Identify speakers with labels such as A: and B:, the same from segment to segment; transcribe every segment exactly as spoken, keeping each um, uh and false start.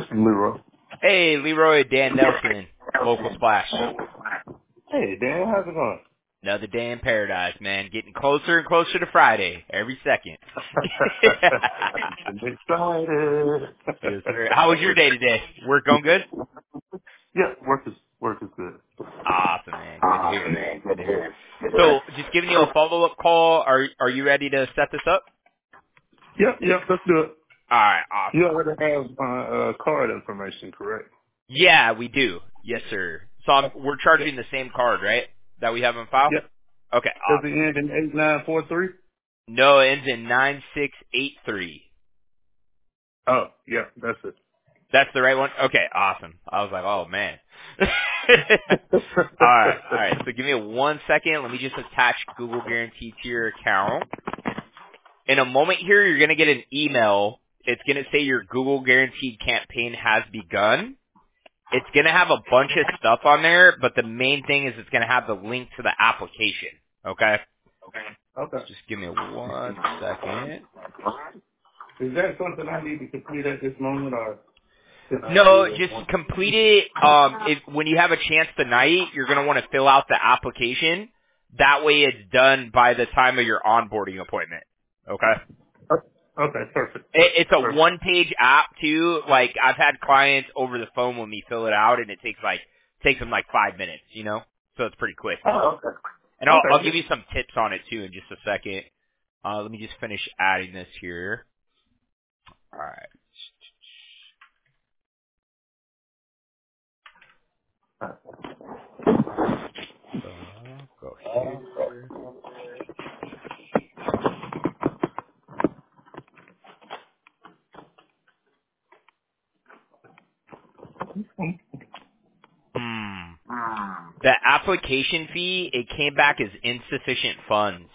A: This is Leroy.
B: Hey, Leroy, Dan Nelson, Local Splash.
A: Hey, Dan, how's it going?
B: Another day in paradise, man. Getting closer and closer to Friday every second.
A: I'm excited.
B: Yes, sir. How was your day today? Work going good?
A: Yeah, work is work is good.
B: Awesome, man. Good to
A: Oh,
B: hear it.
A: man,
B: Good
A: good
B: to
A: to
B: hear it.
A: hear. Good to
B: So,
A: hear.
B: just giving you a follow-up call. Are Are you ready to set this up?
A: Yep, yep, let's do it.
B: All right,
A: You
B: awesome.
A: already have my uh, card information, correct?
B: Yeah, we do. Yes, sir. So I'm, we're
A: Yep.
B: charging the same card, right? That we have on file?
A: Yep.
B: Okay,
A: Does it
B: awesome.
A: end in eight nine four three?
B: No, it ends in nine six eight three.
A: Oh, yeah, that's it.
B: That's the right one? Okay, awesome. I was like, oh man. alright, alright. So give me one second. Let me just attach Google Guarantee to your account. In a moment here, you're going to get an email. It's going to say your Google Guaranteed campaign has begun. It's going to have a bunch of stuff on there, but the main thing is it's going to have the link to the application. Okay?
A: Okay.
B: So just give me one second.
A: Is that something I need to complete at this moment, or can I do
B: No,
A: it
B: just
A: once?
B: complete it. Um, if when you have a chance tonight, you're gonna want to fill out the application. That way, it's done by the time of your onboarding appointment. Okay.
A: Okay, perfect.
B: It, it's a
A: Perfect.
B: one-page app too. Like I've had clients over the phone when we fill it out, and it takes like takes them like five minutes. You know, so it's pretty quick.
A: Oh, okay.
B: And I'll,
A: Okay,
B: I'll
A: yeah.
B: give you some tips on it too in just a second. Uh, let me just finish adding this here. All right. Uh, go here. Hmm. The application fee, it came back as insufficient funds.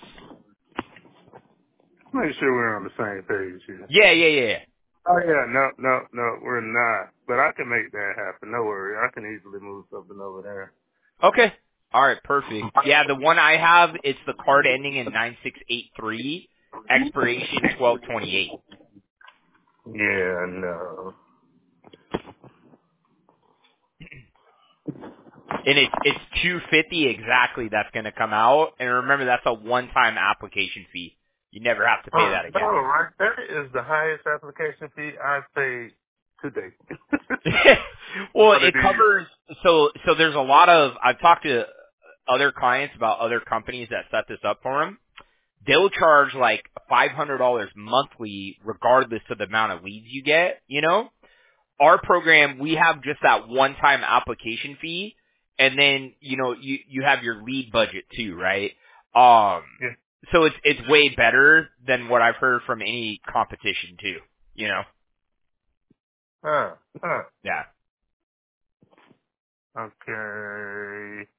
A: Make sure we're on the same page here.
B: Yeah, yeah, yeah. yeah.
A: Oh yeah, no, no, no, we're not. But I can make that happen. No worry. I can easily move something over there.
B: Okay. All right, perfect. Yeah, the one I have, it's the card ending in nine six eight three, expiration twelve twenty-eight.
A: Yeah, no.
B: And it's it's two fifty exactly that's going to come out. And remember, that's a one-time application fee. You never have to pay
A: Uh,
B: that
A: no,
B: again.
A: right. That is the highest application fee I've paid today.
B: Well,
A: For the
B: it
A: deal.
B: covers so so there's a lot of I've talked to other clients about other companies that set this up for them. They'll charge like five hundred dollars monthly regardless of the amount of leads you get, you know? Our program, we have just that one-time application fee, and then, you know, you, you have your lead budget too, right? Um,
A: Yeah.
B: so it's, it's way better than what I've heard from any competition too, you know?
A: Huh. Huh.
B: Yeah.
A: Okay.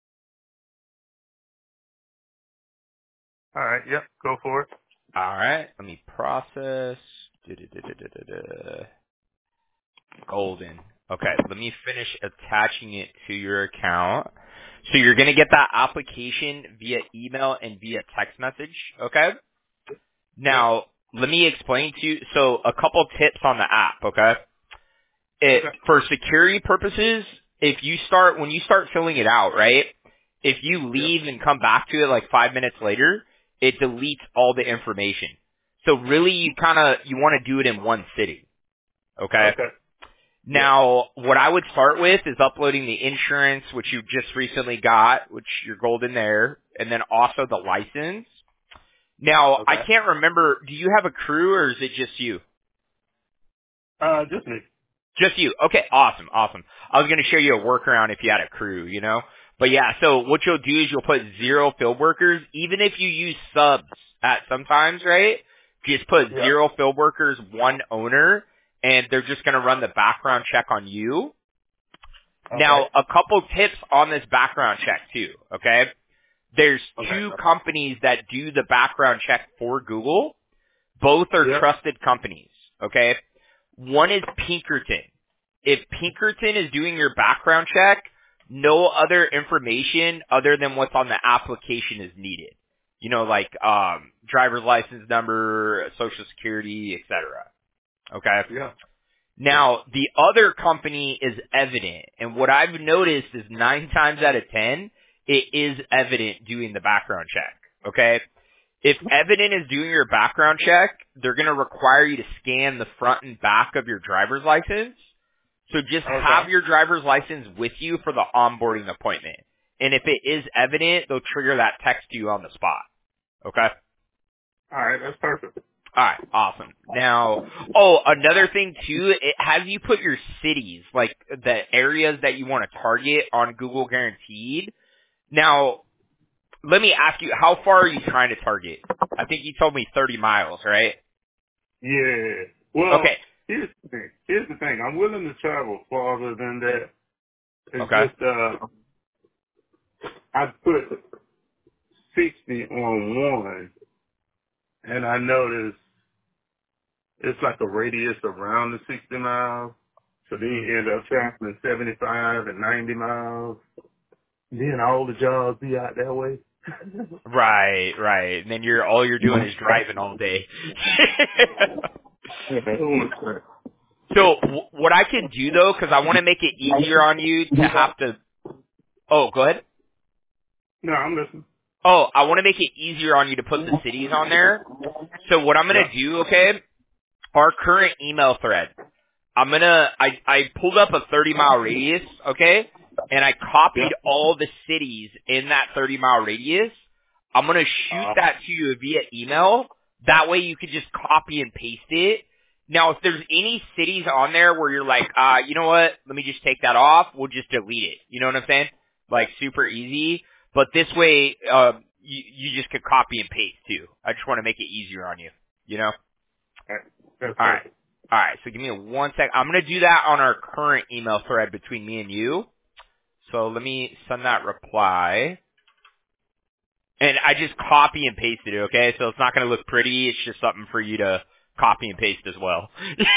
A: All right. Yep. Go for it.
B: Alright, let me process. Da-da-da-da-da-da. Golden. Okay, let me finish attaching it to your account. So you're going to get that application via email and via text message, okay?
A: Yep.
B: Now, let me explain to you, so a couple tips on the app, okay? It,
A: Okay.
B: for security purposes, if you start, when you start filling it out, right, if you
A: Yep.
B: leave and come back to it like five minutes later, it deletes all the information. So really you kind of, you want to do it in one sitting, okay?
A: Okay. Yep.
B: Now, what I would start with is uploading the insurance, which you just recently got, which you're golden there, and then also the license. Now, I
A: Okay.
B: can't remember, do you have a crew or is it just you?
A: Uh, just me.
B: Just you. Okay, awesome, awesome. I was going to show you a workaround if you had a crew, you know? But yeah, so what you'll do is you'll put zero field workers, even if you use subs at sometimes, right? Just put
A: Yep.
B: zero field workers, one owner, and they're just going to run the background check on you.
A: Okay.
B: Now, a couple tips on this background check too, okay? There's
A: Okay.
B: two companies that do the background check for Google. Both are
A: Yep.
B: trusted companies, okay? One is Pinkerton. If Pinkerton is doing your background check, no other information other than what's on the application is needed. You know, like um driver's license number, social security, et cetera. Okay?
A: Yeah.
B: Now, the other company is Evident, and what I've noticed is nine times out of ten, it is Evident doing the background check, okay? If Evident is doing your background check, they're going to require you to scan the front and back of your driver's license. So just
A: Okay.
B: have your driver's license with you for the onboarding appointment. And if it is Evident, they'll trigger that text to you on the spot. Okay?
A: All right, that's perfect.
B: Alright, awesome. Now, oh, another thing too, it has you put your cities, like the areas that you want to target on Google Guaranteed. Now, let me ask you, how far are you trying to target? I think you told me thirty miles, right?
A: Yeah. Well,
B: Okay.
A: here's the thing. Here's the thing. I'm willing to travel farther than that. It's
B: Okay.
A: just, uh, I put sixty on one, and I noticed it's like a radius around the sixty miles. So then you end up traveling seventy-five and ninety miles. Then all the jobs be out that way.
B: Right, right. And then you're, all you're doing is driving all day. So w- what I can do though, because I want to make it easier on you to have to. Oh, go ahead.
A: No, I'm listening.
B: Oh, I want to make it easier on you to put the cities on there. So what I'm
A: Yeah.
B: gonna do, okay? Our current email thread. I'm gonna. I I pulled up a thirty mile radius, okay, and I
A: Yeah.
B: copied all the cities in that thirty mile radius. I'm gonna shoot
A: Uh,
B: that to you via email. That way you can just copy and paste it. Now, if there's any cities on there where you're like, uh, you know what? Let me just take that off. We'll just delete it. You know what I'm saying? Like super easy. But this way, um, you you just could copy and paste too. I just want to make it easier on you. You know?
A: that's
B: All right.
A: perfect.
B: All right. So give me one sec. I'm going to do that on our current email thread between me and you. So let me send that reply. And I just copy and pasted it, okay? So it's not going to look pretty. It's just something for you to copy and paste as well.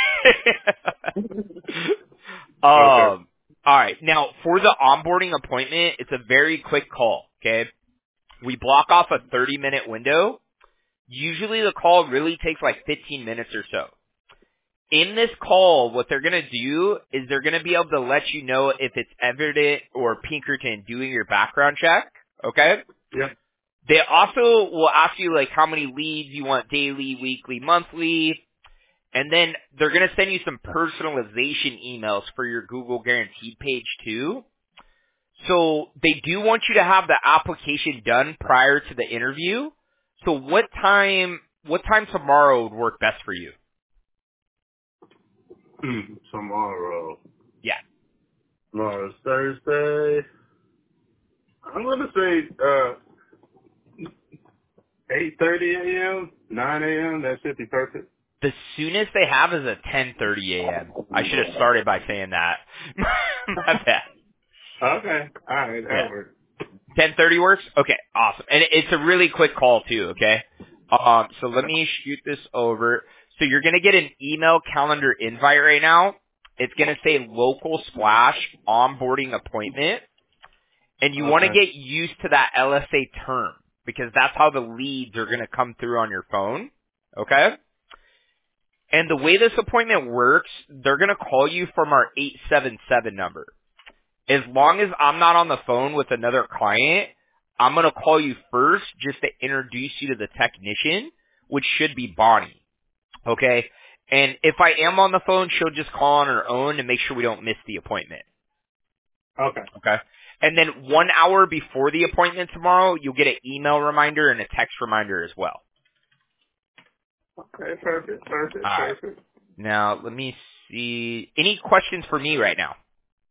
A: Okay.
B: um, all right. Now, for the onboarding appointment, it's a very quick call, okay? We block off a thirty-minute window. Usually the call really takes like fifteen minutes or so. In this call, what they're going to do is they're going to be able to let you know if it's Evident or Pinkerton doing your background check, okay?
A: Yeah.
B: They also will ask you like how many leads you want daily, weekly, monthly, and then they're going to send you some personalization emails for your Google Guaranteed page too. So they do want you to have the application done prior to the interview. So what time, what time tomorrow would work best for you?
A: Hmm. Tomorrow.
B: Yeah.
A: Tomorrow's Thursday. I'm gonna say uh eight thirty a.m., nine a.m. That should be perfect.
B: The soonest they have is at ten thirty a.m. I should have started by saying that. My bad.
A: Okay. All right.
B: Yeah.
A: That works.
B: ten thirty works? Okay, awesome. And it's a really quick call too, okay? Um, so let me shoot this over. So you're going to get an email calendar invite right now. It's going to say local splash onboarding appointment. And you want to
A: Okay.
B: get used to that L S A term because that's how the leads are going to come through on your phone. Okay? And the way this appointment works, they're going to call you from our eight seven seven number. As long as I'm not on the phone with another client, I'm going to call you first just to introduce you to the technician, which should be Bonnie. Okay? And if I am on the phone, she'll just call on her own to make sure we don't miss the appointment.
A: Okay.
B: Okay? And then one hour before the appointment tomorrow, you'll get an email reminder and a text reminder as well.
A: Okay. Perfect.
B: All
A: Perfect.
B: right.
A: Perfect.
B: Now, let me see. Any questions for me right now?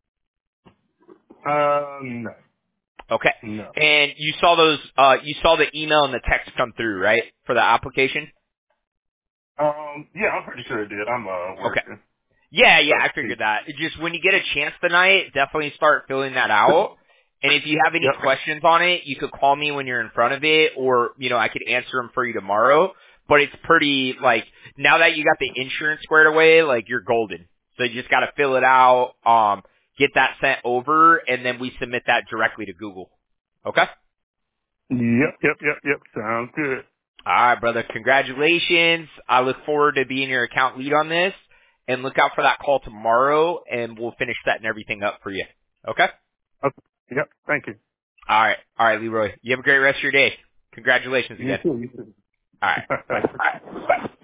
A: Um. No.
B: Okay.
A: No.
B: And you saw those, uh, you saw the email and the text come through, right? For the application?
A: Um. Yeah, I'm pretty sure it did. I'm uh
B: Okay.
A: working.
B: Yeah, yeah,
A: So
B: I figured that. It just when you get a chance tonight, definitely start filling that out. And if you have any
A: Yep.
B: questions on it, you could call me when you're in front of it, or, you know, I could answer them for you tomorrow. But it's pretty, like, now that you got the insurance squared away, like, you're golden. So you just gotta fill it out, um, get that sent over, and then we submit that directly to Google. Okay?
A: Yep. Yep. Yep. Yep. Sounds good.
B: Alright, brother. Congratulations. I look forward to being your account lead on this. and look out for that call tomorrow, and we'll finish setting everything up for you. Okay?
A: Okay. Yep. Thank you.
B: All right. All right, Leroy. You have a great rest of your day. Congratulations
A: You
B: again.
A: too. You too.
B: All right. Bye.
A: Bye.